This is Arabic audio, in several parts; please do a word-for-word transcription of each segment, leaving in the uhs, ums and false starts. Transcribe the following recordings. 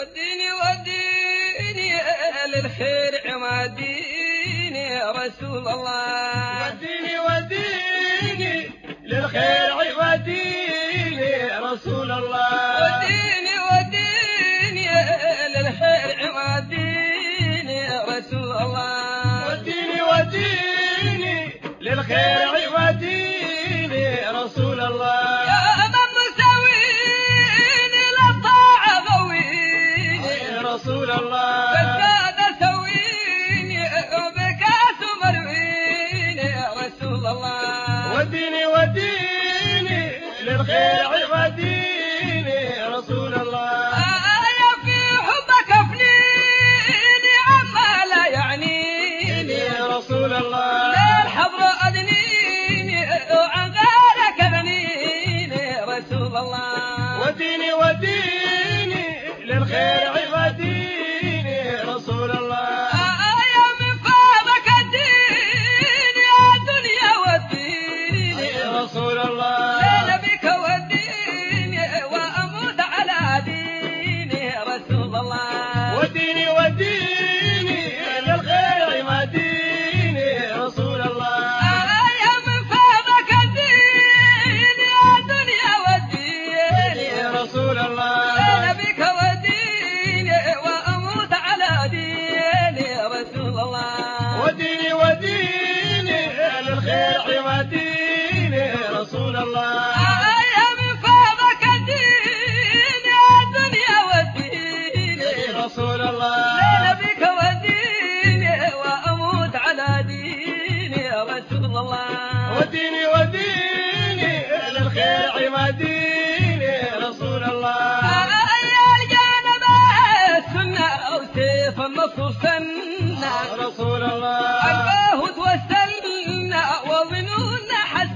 وديني وديني للخير عماديني يا رسول الله. وديني وديني للخير عماديني يا رسول الله. وديني وديني للخير عماديني يا رسول الله. وديني وديني للخير عماديني يا رسول الله. يا من مسويني للطاعة غويني يا رسول الله. بالزاد سويني وبكاس مرويني يا رسول الله. وديني وديني للخير عماديني يا رسول الله. يا في حبك افنيني عما لا يعنيني يا رسول الله. للحضر أدنيني وعن غيرك أغنيني يا رسول الله. وديني وديني للخير عماديني يا رسول الله. يا من فاضك الدين يا دنيا والدين يا رسول الله. لنبيك والدين وأموت على ديني يا رسول الله. وديني وديني للخير عماديني يا رسول الله. يا من فاضك الدين يا دنيا والدين يا رسول الله. لنبيك والدين وأموت على ديني يا رسول الله. وديني وديني للخير عماديني يا رسول الله. يا من فاضك الدين يا دنيا والدين يا رسول الله. لنبيك والدين وأموت على ديني يا رسول الله. وديني وديني للخير عماديني يا رسول الله. يا الجانب السنة أو سيف النصر سنة رسول الله. الباهت والسنة وظنون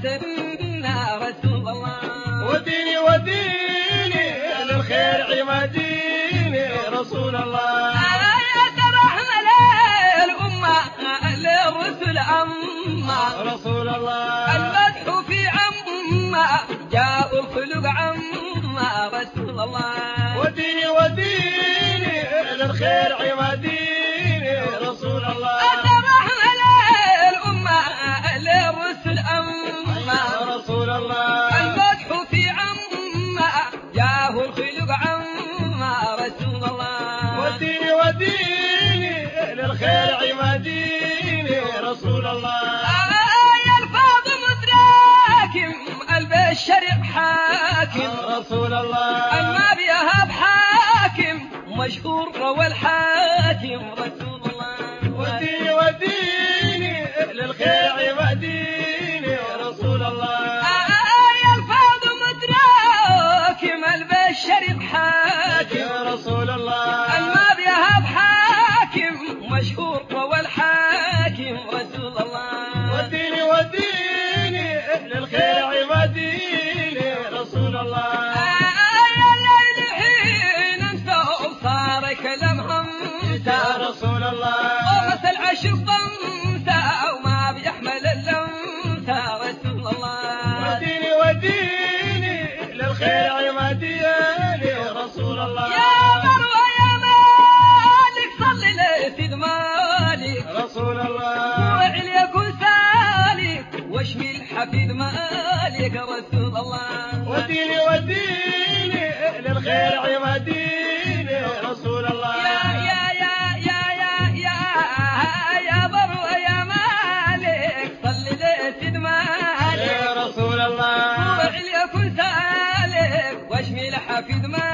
حسنا رسول الله. وديني وديني للخير عماديني يا رسول الله. يا ترحم الأمة للرسل أما رسول الله. المدح في عما جاء الخلق عما رسول الله. وديني وديني للخير عماديني يا رسول الله. ترحم الأمة للرسل أما رسول الله. المدح في عما جاء الخلق عما رسول الله. وديني وديني للخير عماديني يا رسول الله. يا الفاظ متراكم البشر حاكم رسول الله. أما بيها بحاكم مشهور روى الحاكم رسول الله. وديني وديني للخير عماديني يا رسول الله. يا الفاظ متراكم البشر حاكم يا رسول الله. أما بيها بحاكم مشهور روى الحاكم رسول الله. وديني وديني للخير عماديني يا رسول الله. يا الليل حين انت وصار كلام همسة يا رسول الله. ومثل عشق طمسة وما بيحمل اللمسة رسول الله. وديني وديني للخير عماديني يا رسول الله. يا مروى يا مالك صل لسيد مالك رسول الله. وعليك وسالك واشمي الحفيد مالك رسول الله. وديني وديني للخير عماديني يا رسول الله. يا يا يا يا يا يا يا مروى يا مالك صل لسيد مالك يا رسول الله. وعليك وسالك واشمي الحفيد مالك